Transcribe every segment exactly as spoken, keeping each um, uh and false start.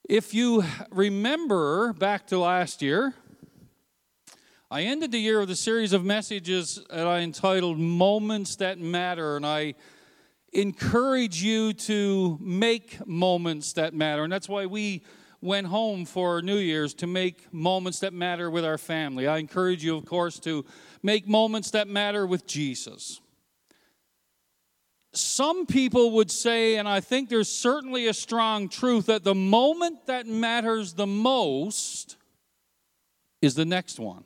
If you remember back to last year, I ended the year with a series of messages that I entitled Moments That Matter, and I encourage you to make moments that matter. And that's why we went home for New Year's, to make moments that matter with our family. I encourage you, of course, to make moments that matter with Jesus. Some people would say, and I think there's certainly a strong truth, that the moment that matters the most is the next one.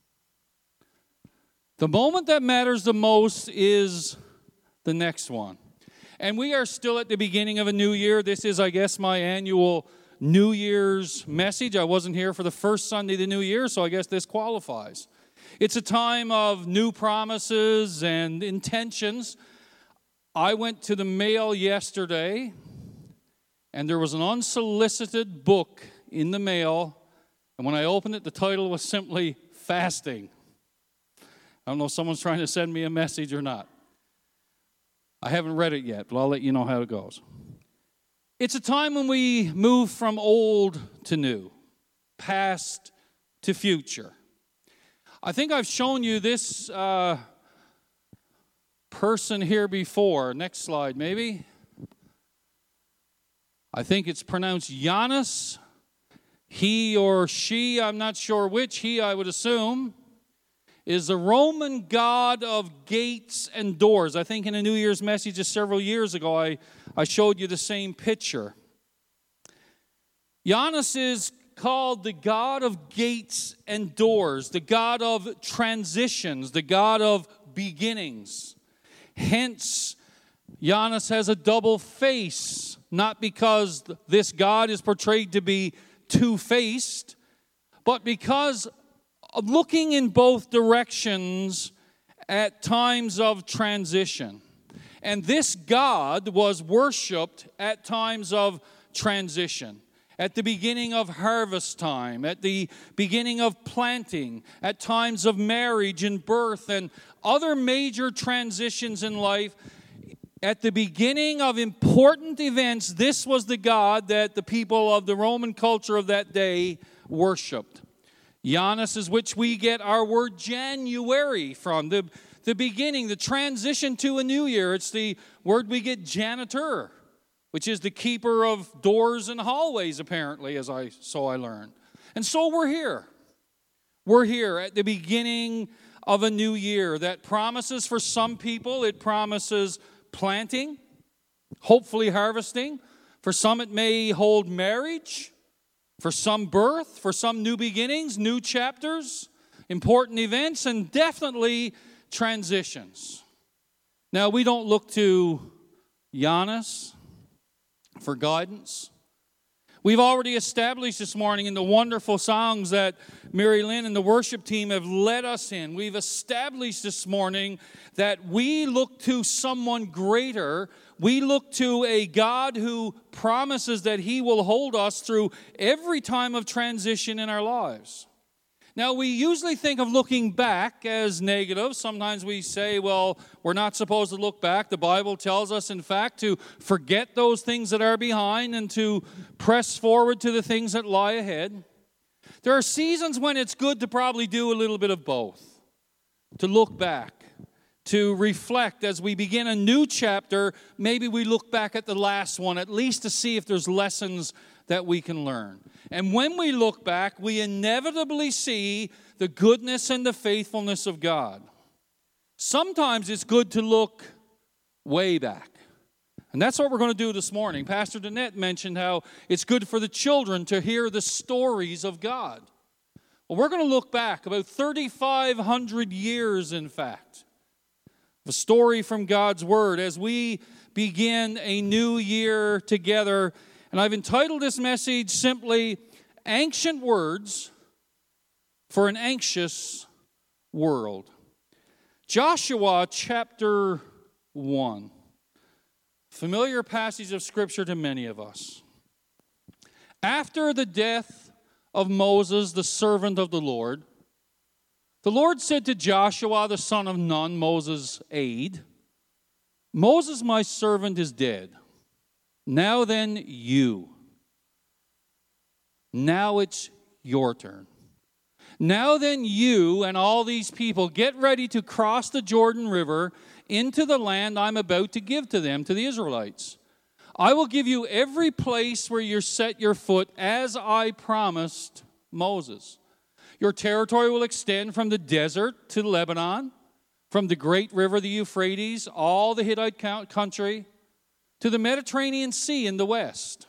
The moment that matters the most is the next one. And we are still at the beginning of a new year. This is, I guess, my annual New Year's message. I wasn't here for the first Sunday of the new year, so I guess this qualifies. It's a time of new promises and intentions. I went to the mail yesterday, and there was an unsolicited book in the mail, and when I opened it, the title was simply Fasting. I don't know if someone's trying to send me a message or not. I haven't read it yet, but I'll let you know how it goes. It's a time when we move from old to new, past to future. I think I've shown you this uh, person here before. Next slide, maybe. I think it's pronounced Janus. He or she, I'm not sure which, he I would assume, is the Roman god of gates and doors. I think in a New Year's message just several years ago, I, I showed you the same picture. Janus is called the god of gates and doors, the god of transitions, the god of beginnings. Hence, Janus has a double face, not because this god is portrayed to be two-faced, but because of looking in both directions at times of transition. And this god was worshipped at times of transition. At the beginning of harvest time, at the beginning of planting, at times of marriage and birth, and other major transitions in life. At the beginning of important events, this was the god that the people of the Roman culture of that day worshipped. Janus is which we get our word January from, the, the beginning, the transition to a new year. It's the word we get janitor, which is the keeper of doors and hallways, apparently, as I so I learned. And so we're here. We're here at the beginning of a new year that promises for some people, it promises planting, hopefully harvesting. For some it may hold marriage. For some birth, for some new beginnings, new chapters, important events, and definitely transitions. Now, we don't look to Janus for guidance. We've already established this morning in the wonderful songs that Mary Lynn and the worship team have led us in. We've established this morning that we look to someone greater. We look to a God who promises that He will hold us through every time of transition in our lives. Now, we usually think of looking back as negative. Sometimes we say, well, we're not supposed to look back. The Bible tells us, in fact, to forget those things that are behind and to press forward to the things that lie ahead. There are seasons when it's good to probably do a little bit of both, to look back, to reflect as we begin a new chapter. Maybe we look back at the last one, at least to see if there's lessons that we can learn. And when we look back, we inevitably see the goodness and the faithfulness of God. Sometimes it's good to look way back. And that's what we're going to do this morning. Pastor Danette mentioned how it's good for the children to hear the stories of God. Well, we're going to look back about thirty-five hundred years, in fact. A story from God's Word as we begin a new year together. And I've entitled this message simply, Ancient Words for an Anxious World. Joshua chapter one. Familiar passage of Scripture to many of us. After the death of Moses, the servant of the Lord, the Lord said to Joshua, the son of Nun, Moses' aide, Moses, my servant, is dead. Now then, you Now it's your turn. Now then, you and all these people get ready to cross the Jordan River into the land I'm about to give to them, to the Israelites. I will give you every place where you set your foot, as I promised Moses. Your territory will extend from the desert to Lebanon, from the great river, the Euphrates, all the Hittite country, to the Mediterranean Sea in the west.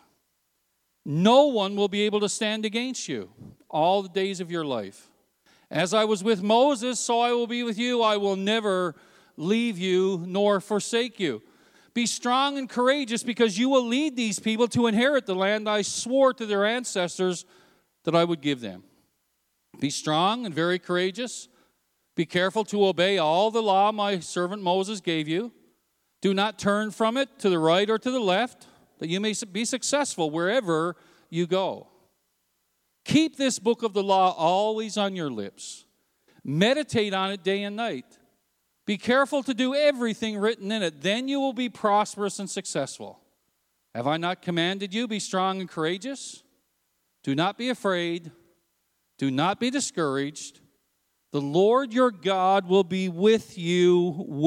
No one will be able to stand against you all the days of your life. As I was with Moses, so I will be with you. I will never leave you nor forsake you. Be strong and courageous, because you will lead these people to inherit the land I swore to their ancestors that I would give them. Be strong and very courageous. Be careful to obey all the law my servant Moses gave you. Do not turn from it to the right or to the left, that you may be successful wherever you go. Keep this book of the law always on your lips. Meditate on it day and night. Be careful to do everything written in it. Then you will be prosperous and successful. Have I not commanded you? Be strong and courageous. Do not be afraid. Do not be discouraged. The Lord your God will be with you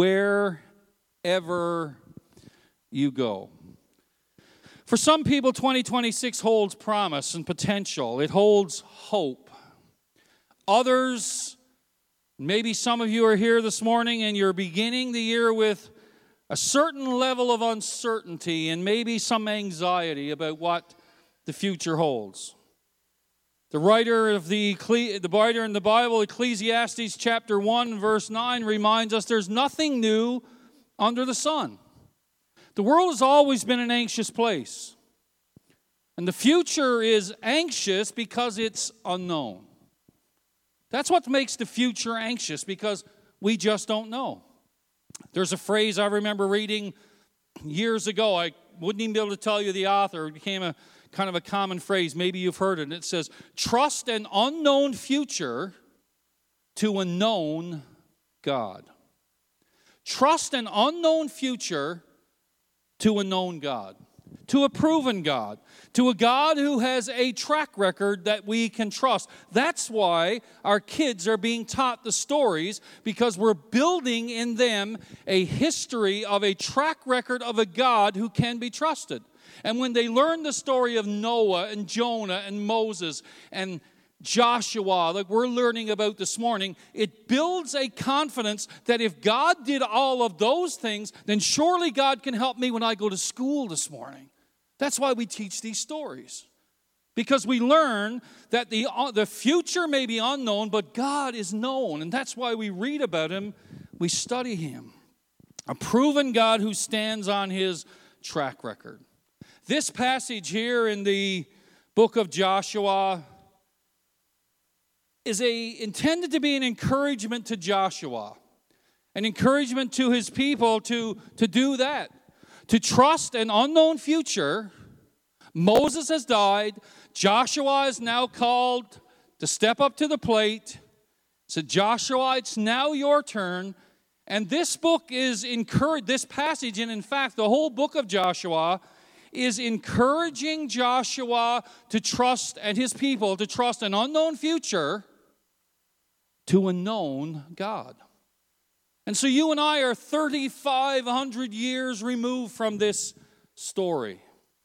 wherever you go. For some people, twenty twenty-six holds promise and potential. It holds hope. Others, maybe some of you are here this morning and you're beginning the year with a certain level of uncertainty and maybe some anxiety about what the future holds. The writer of the, the writer in the Bible, Ecclesiastes chapter one, verse nine, reminds us there's nothing new under the sun. The world has always been an anxious place. And the future is anxious because it's unknown. That's what makes the future anxious, because we just don't know. There's a phrase I remember reading years ago. I wouldn't even be able to tell you the author. It became a kind of a common phrase. Maybe you've heard it. And it says, trust an unknown future to a known God. Trust an unknown future to a known God, to a proven God, to a God who has a track record that we can trust. That's why our kids are being taught the stories, because we're building in them a history of a track record of a God who can be trusted. And when they learn the story of Noah and Jonah and Moses and Joshua, like we're learning about this morning, it builds a confidence that if God did all of those things, then surely God can help me when I go to school this morning. That's why we teach these stories. Because we learn that the, the future may be unknown, but God is known. And that's why we read about Him, we study Him. A proven God who stands on His track record. This passage here in the book of Joshua is a, intended to be an encouragement to Joshua, an encouragement to his people to, to do that, to trust an unknown future. Moses has died. Joshua is now called to step up to the plate. So Joshua, it's now your turn. And this book is encouraged, this passage, and in fact the whole book of Joshua is encouraging Joshua to trust, and his people to trust an unknown future to a known God. And so you and I are thirty-five hundred years removed from this story.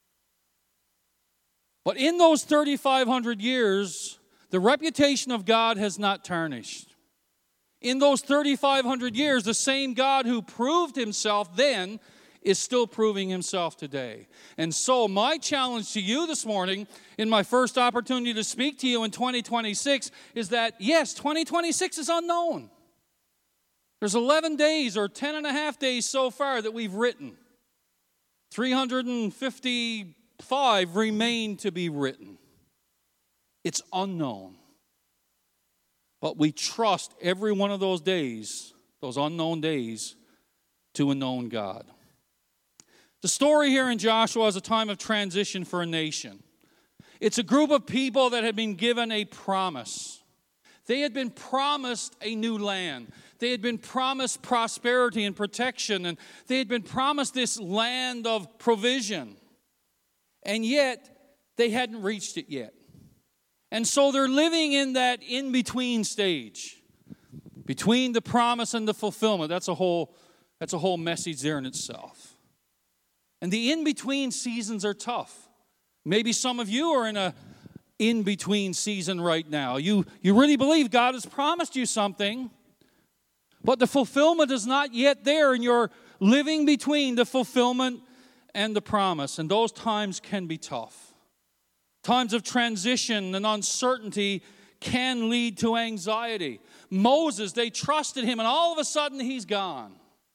But in those thirty-five hundred years, the reputation of God has not tarnished. In those thirty-five hundred years, the same God who proved Himself then is still proving Himself today. And so my challenge to you this morning, in my first opportunity to speak to you in twenty twenty-six, is that, yes, twenty twenty-six is unknown. There's eleven days or ten and a half days so far that we've written. three hundred fifty-five remain to be written. It's unknown. But we trust every one of those days, those unknown days, to a known God. The story here in Joshua is a time of transition for a nation. It's a group of people that had been given a promise. They had been promised a new land. They had been promised prosperity and protection, and they had been promised this land of provision. And yet, they hadn't reached it yet. And so they're living in that in-between stage, between the promise and the fulfillment. That's a whole, that's a whole message there in itself. And the in-between seasons are tough. Maybe some of you are in a in-between season right now. You, you really believe God has promised you something, but the fulfillment is not yet there, and you're living between the fulfillment and the promise. And those times can be tough. Times of transition and uncertainty can lead to anxiety. Moses, they trusted him, and all of a sudden he's gone.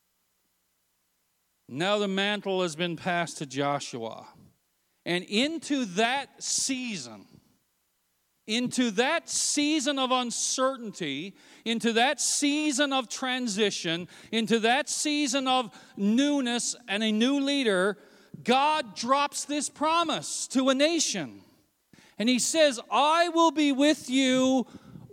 Now the mantle has been passed to Joshua. And into that season, into that season of uncertainty, into that season of transition, into that season of newness and a new leader, God drops this promise to a nation. And he says, I will be with you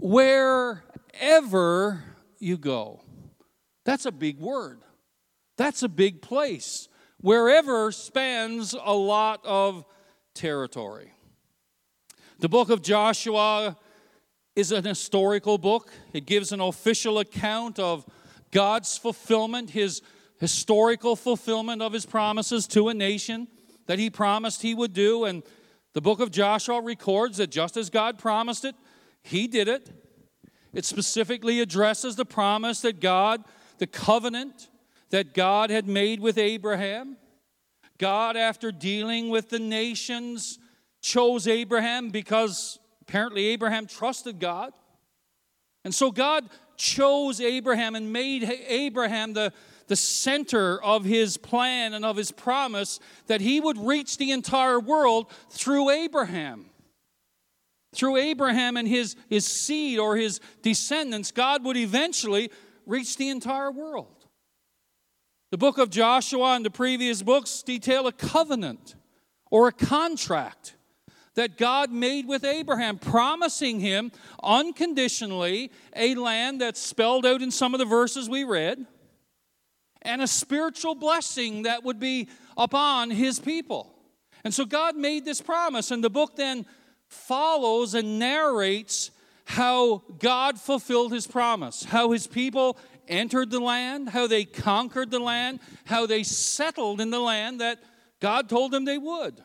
wherever you go. That's a big word. That's a big place. Wherever spans a lot of territory. The book of Joshua is an historical book. It gives an official account of God's fulfillment, his historical fulfillment of his promises to a nation that he promised he would do. And the book of Joshua records that just as God promised it, he did it. It specifically addresses the promise that God, the covenant that God had made with Abraham. God, after dealing with the nations, chose Abraham because apparently Abraham trusted God. And so God chose Abraham and made Abraham the, the center of his plan and of his promise that he would reach the entire world through Abraham. Through Abraham and his, his seed or his descendants, God would eventually reach the entire world. The book of Joshua and the previous books detail a covenant or a contract that God made with Abraham, promising him unconditionally a land that's spelled out in some of the verses we read, and a spiritual blessing that would be upon his people. And so God made this promise, and the book then follows and narrates how God fulfilled his promise, how his people entered the land, how they conquered the land, how they settled in the land that God told them they would.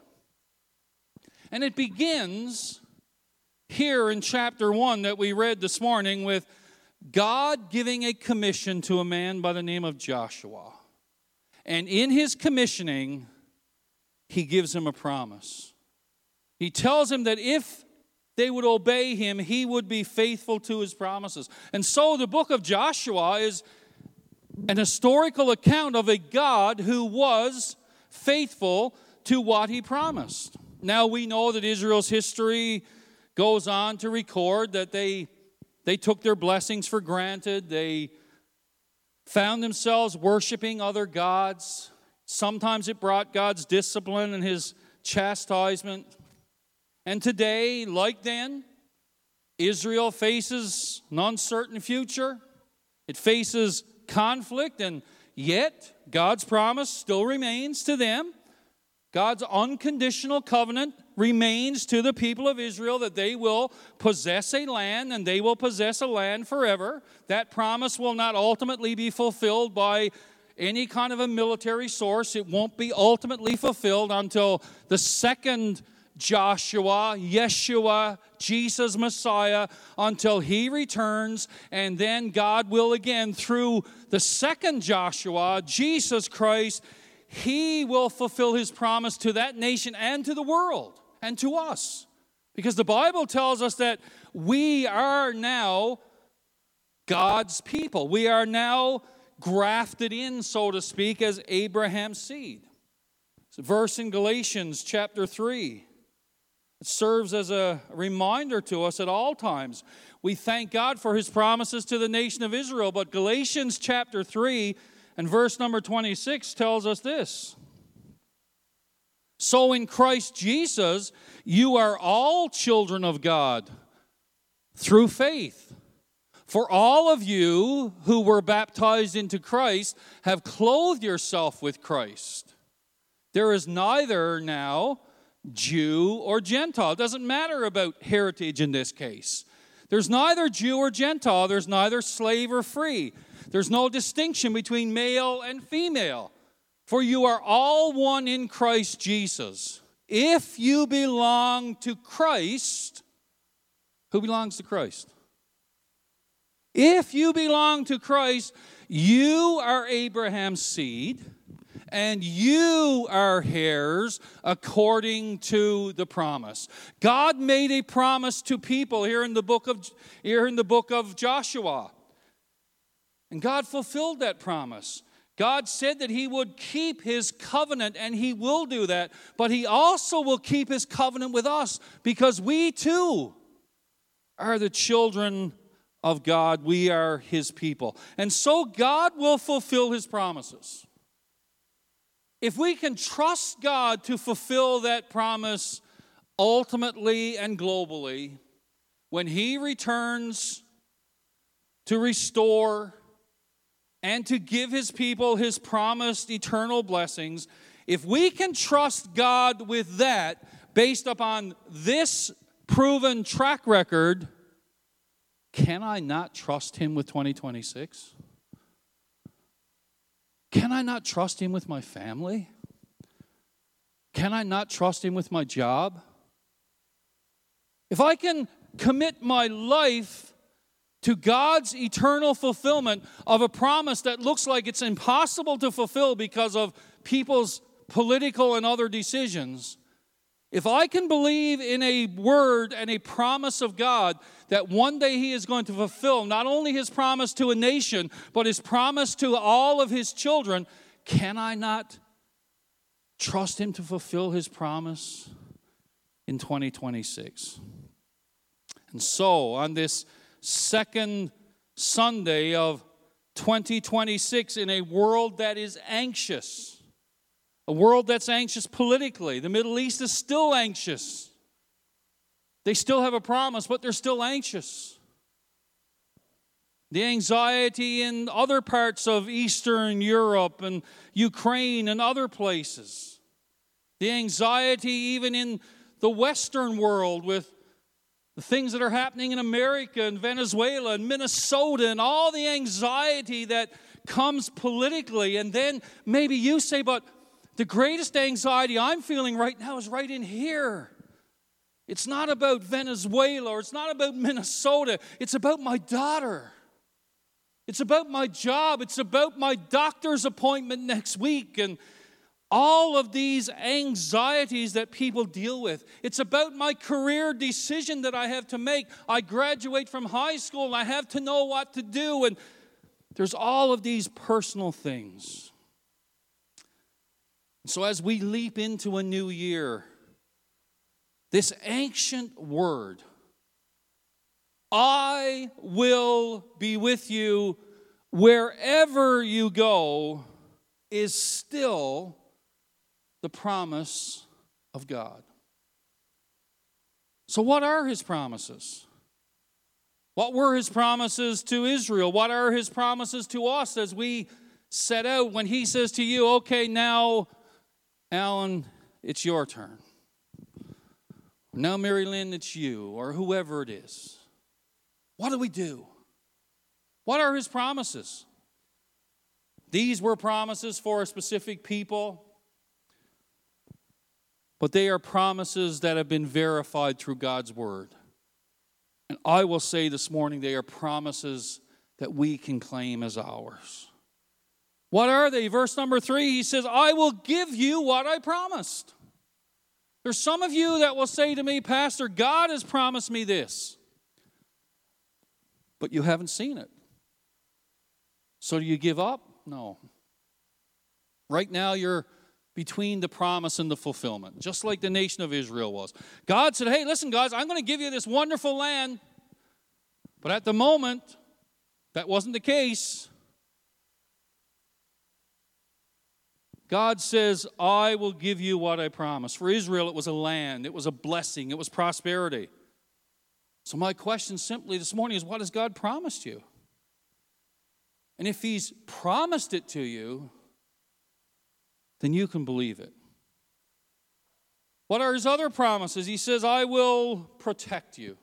And it begins here in chapter one that we read this morning with God giving a commission to a man by the name of Joshua. And in his commissioning, he gives him a promise. He tells him that if they would obey him, he would be faithful to his promises. And so the book of Joshua is an historical account of a God who was faithful to what he promised. Now we know that Israel's history goes on to record that they, they took their blessings for granted. They found themselves worshiping other gods. Sometimes it brought God's discipline and his chastisement. And today, like then, Israel faces an uncertain future. It faces conflict, and yet God's promise still remains to them. God's unconditional covenant remains to the people of Israel that they will possess a land, and they will possess a land forever. That promise will not ultimately be fulfilled by any kind of a military source. It won't be ultimately fulfilled until the second Joshua, Yeshua, Jesus Messiah, until he returns, and then God will again, through the second Joshua, Jesus Christ, he will fulfill his promise to that nation and to the world and to us. Because the Bible tells us that we are now God's people. We are now grafted in, so to speak, as Abraham's seed. It's a verse in Galatians chapter three. It serves as a reminder to us at all times. We thank God for his promises to the nation of Israel. But Galatians chapter three and verse number twenty-six tells us this. So in Christ Jesus, you are all children of God through faith. For all of you who were baptized into Christ have clothed yourself with Christ. There is neither now Jew or Gentile. It doesn't matter about heritage in this case. There's neither Jew or Gentile. There's neither slave or free. There's no distinction between male and female. For you are all one in Christ Jesus. If you belong to Christ, who belongs to Christ? If you belong to Christ, you are Abraham's seed, and you are heirs according to the promise. God made a promise to people here in the book of here in the book of Joshua. And God fulfilled that promise. God said that he would keep his covenant, and he will do that, but he also will keep his covenant with us because we too are the children of God. We are his people. And so God will fulfill his promises. If we can trust God to fulfill that promise ultimately and globally, when he returns to restore and to give his people his promised eternal blessings, if we can trust God with that based upon this proven track record, can I not trust him with twenty twenty-six? Can I not trust him with my family? Can I not trust him with my job? If I can commit my life to God's eternal fulfillment of a promise that looks like it's impossible to fulfill because of people's political and other decisions, if I can believe in a word and a promise of God that one day he is going to fulfill not only his promise to a nation, but his promise to all of his children, can I not trust him to fulfill his promise in twenty twenty-six? And so, on this second Sunday of twenty twenty-six, in a world that is anxious, a world that's anxious politically. The Middle East is still anxious. They still have a promise, but they're still anxious. The anxiety in other parts of Eastern Europe and Ukraine and other places. The anxiety even in the Western world with the things that are happening in America and Venezuela and Minnesota and all the anxiety that comes politically. And then maybe you say, but the greatest anxiety I'm feeling right now is right in here. It's not about Venezuela or it's not about Minnesota. It's about my daughter. It's about my job. It's about my doctor's appointment next week and all of these anxieties that people deal with. It's about my career decision that I have to make. I graduate from high school and I have to know what to do. And there's all of these personal things. So as we leap into a new year, this ancient word, I will be with you wherever you go, is still the promise of God. So what are his promises? What were his promises to Israel? What are his promises to us as we set out when he says to you, okay, now, Alan, it's your turn. Now, Mary Lynn, it's you, or whoever it is. What do we do? What are his promises? These were promises for a specific people, but they are promises that have been verified through God's word. And I will say this morning, they are promises that we can claim as ours. What are they? Verse number three, he says, I will give you what I promised. There's some of you that will say to me, Pastor, God has promised me this, but you haven't seen it. So do you give up? No. Right now you're between the promise and the fulfillment, just like the nation of Israel was. God said, hey, listen, guys, I'm going to give you this wonderful land. But at the moment, that wasn't the case. God says, I will give you what I promised. For Israel, it was a land. It was a blessing. It was prosperity. So my question simply this morning is, what has God promised you? And if he's promised it to you, then you can believe it. What are his other promises? He says, I will protect you.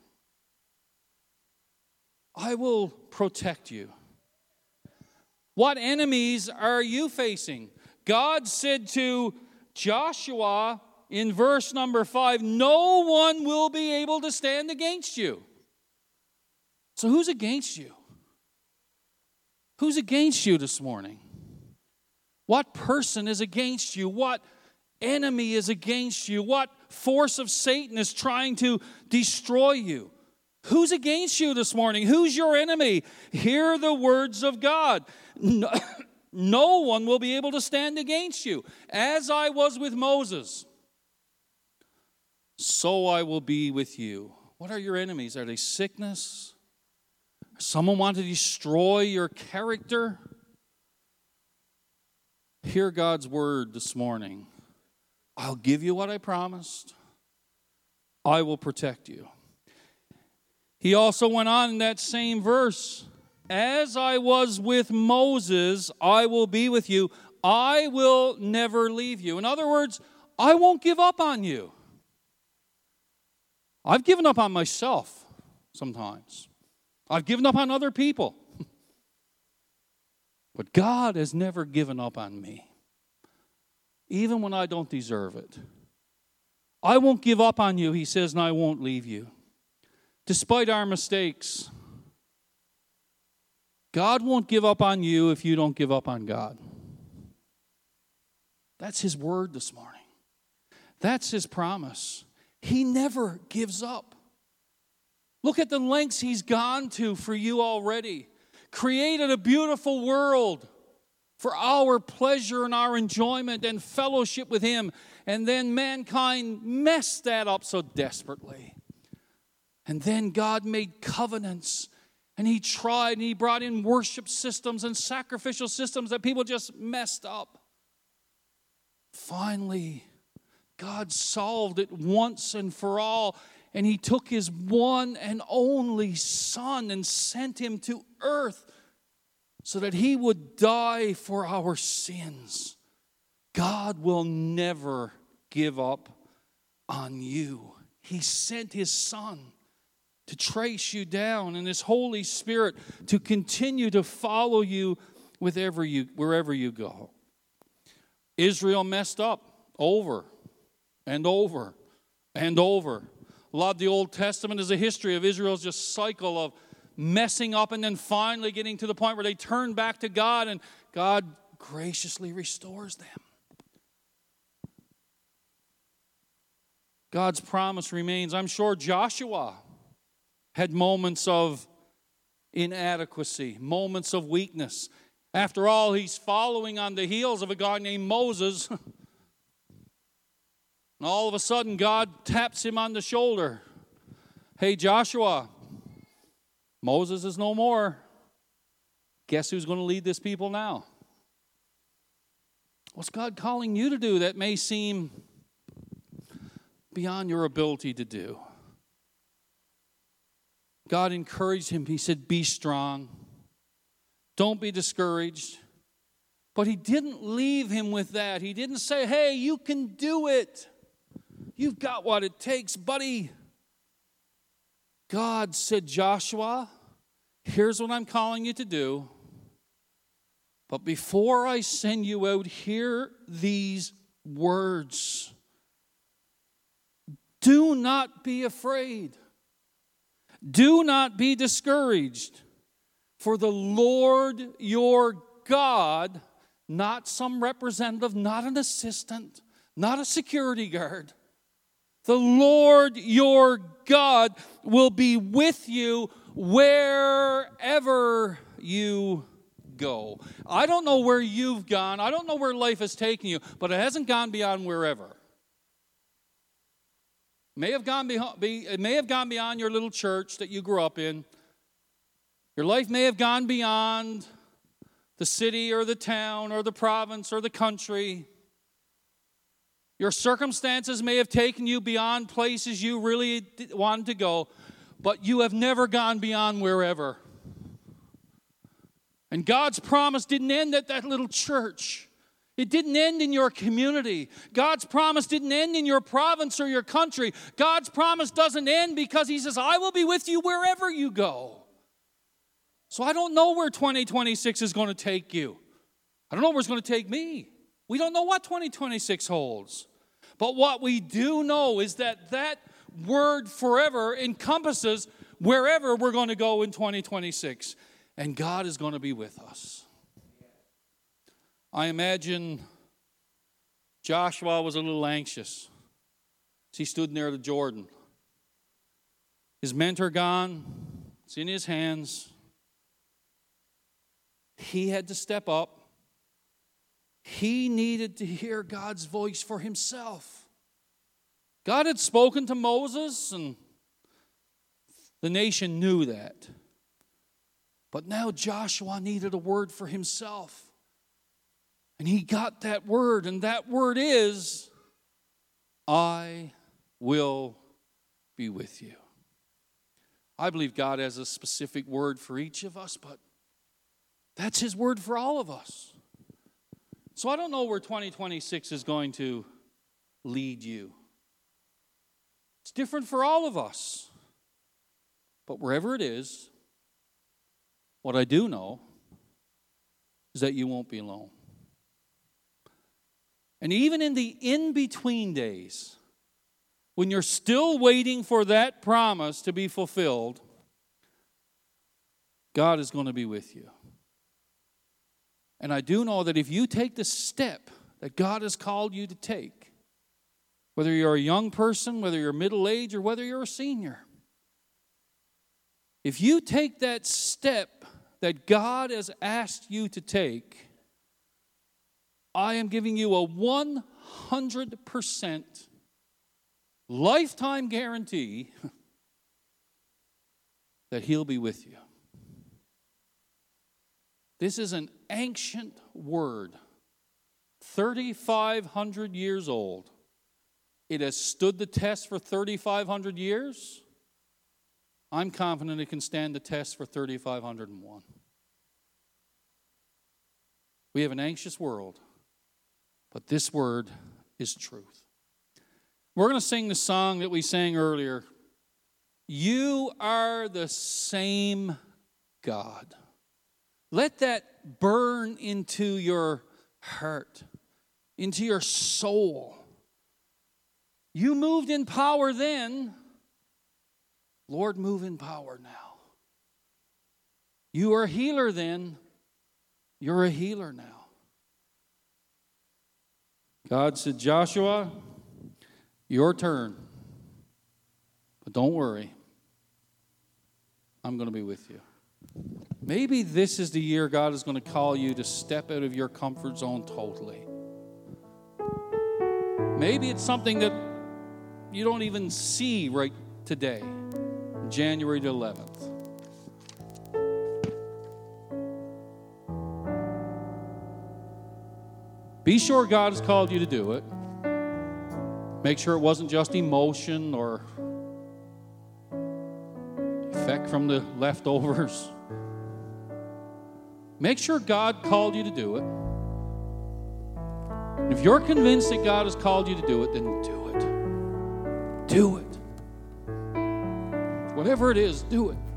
I will protect you. What enemies are you facing? God said to Joshua in verse number five, no one will be able to stand against you. So who's against you? Who's against you this morning? What person is against you? What enemy is against you? What force of Satan is trying to destroy you? Who's against you this morning? Who's your enemy? Hear the words of God. No, no one will be able to stand against you. As I was with Moses, so I will be with you. What are your enemies? Are they sickness? Someone want to destroy your character? Hear God's word this morning. I'll give you what I promised. I will protect you. He also went on in that same verse, as I was with Moses, I will be with you. I will never leave you. In other words, I won't give up on you. I've given up on myself sometimes. I've given up on other people. But God has never given up on me, even when I don't deserve it. I won't give up on you, he says, and I won't leave you. Despite our mistakes, God won't give up on you if you don't give up on God. That's his word this morning. That's his promise. He never gives up. Look at the lengths he's gone to for you already. Created a beautiful world for our pleasure and our enjoyment and fellowship with him. And then mankind messed that up so desperately. And then God made covenants. And he tried and he brought in worship systems and sacrificial systems that people just messed up. Finally, God solved it once and for all. And he took his one and only Son and sent him to earth so that he would die for our sins. God will never give up on you. He sent his Son to trace you down, and his Holy Spirit to continue to follow you wherever you, wherever you go. Israel messed up over and over and over. A lot of the Old Testament is a history of Israel's just cycle of messing up and then finally getting to the point where they turn back to God and God graciously restores them. God's promise remains. I'm sure Joshua had moments of inadequacy, moments of weakness. After all, he's following on the heels of a guy named Moses. And all of a sudden, God taps him on the shoulder. Hey, Joshua, Moses is no more. Guess who's going to lead this people now? What's God calling you to do that may seem beyond your ability to do? God encouraged him. He said, be strong. Don't be discouraged. But he didn't leave him with that. He didn't say, hey, you can do it. You've got what it takes, buddy. God said, Joshua, here's what I'm calling you to do. But before I send you out, hear these words. Do not be afraid. Do not be discouraged, for the Lord your God, not some representative, not an assistant, not a security guard, the Lord your God will be with you wherever you go. I don't know where you've gone. I don't know where life has taken you, but it hasn't gone beyond wherever. May have gone beyond, it may have gone beyond your little church that you grew up in. Your life may have gone beyond the city or the town or the province or the country. Your circumstances may have taken you beyond places you really wanted to go, but you have never gone beyond wherever. And God's promise didn't end at that little church. It didn't end in your community. God's promise didn't end in your province or your country. God's promise doesn't end because he says, I will be with you wherever you go. So I don't know where twenty twenty-six is going to take you. I don't know where it's going to take me. We don't know what twenty twenty-six holds. But what we do know is that that word forever encompasses wherever we're going to go in twenty twenty-six. And God is going to be with us. I imagine Joshua was a little anxious as he stood near the Jordan. His mentor gone. It's in his hands. He had to step up. He needed to hear God's voice for himself. God had spoken to Moses, and the nation knew that. But now Joshua needed a word for himself. And he got that word, and that word is, I will be with you. I believe God has a specific word for each of us, but that's his word for all of us. So I don't know where twenty twenty-six is going to lead you. It's different for all of us. But wherever it is, what I do know is that you won't be alone. And even in the in-between days, when you're still waiting for that promise to be fulfilled, God is going to be with you. And I do know that if you take the step that God has called you to take, whether you're a young person, whether you're middle-aged, or whether you're a senior, if you take that step that God has asked you to take, I am giving you a one hundred percent lifetime guarantee that he'll be with you. This is an ancient word, thirty-five hundred years old. It has stood the test for thirty-five hundred years. I'm confident it can stand the test for thirty-five hundred one. We have an anxious world, but this word is truth. We're going to sing the song that we sang earlier. You are the same God. Let that burn into your heart, into your soul. You moved in power then. Lord, move in power now. You were a healer then. You're a healer now. God said, Joshua, your turn. But don't worry. I'm going to be with you. Maybe this is the year God is going to call you to step out of your comfort zone totally. Maybe it's something that you don't even see right today, January the eleventh. Be sure God has called you to do it. Make sure it wasn't just emotion or effect from the leftovers. Make sure God called you to do it. If you're convinced that God has called you to do it, then do it. Do it. Whatever it is, do it.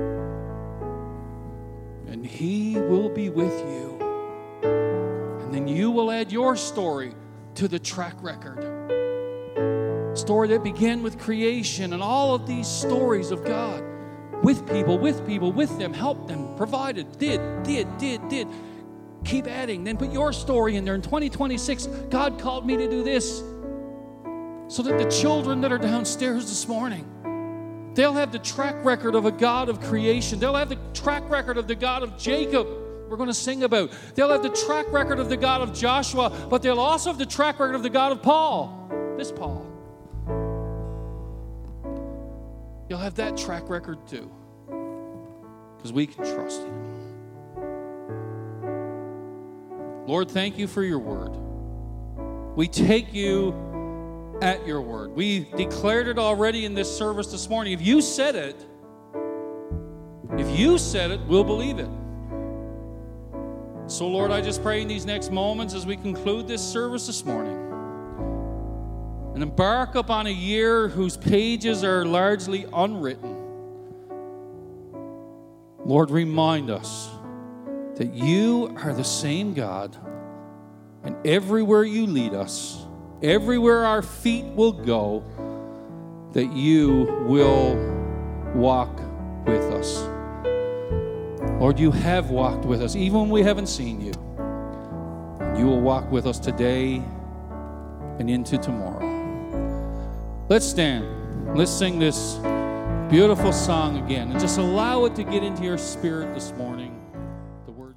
And He will be with you. And then you will add your story to the track record. Story that began with creation and all of these stories of God. With people, with people, with them, helped them, provided, did, did, did, did. Keep adding. Then put your story in there. In twenty twenty-six, God called me to do this. So that the children that are downstairs this morning, they'll have the track record of a God of creation. They'll have the track record of the God of Jacob we're going to sing about. They'll have the track record of the God of Joshua, but they'll also have the track record of the God of Paul. This Paul. You'll have that track record too. Because we can trust Him. Lord, thank you for your word. We take you at your word. We declared it already in this service this morning. If you said it, if you said it, we'll believe it. So, Lord, I just pray in these next moments as we conclude this service this morning and embark upon a year whose pages are largely unwritten, Lord, remind us that you are the same God, and everywhere you lead us, everywhere our feet will go, that you will walk with us. Lord, you have walked with us, even when we haven't seen you. You will walk with us today and into tomorrow. Let's stand. Let's sing this beautiful song again and just allow it to get into your spirit this morning.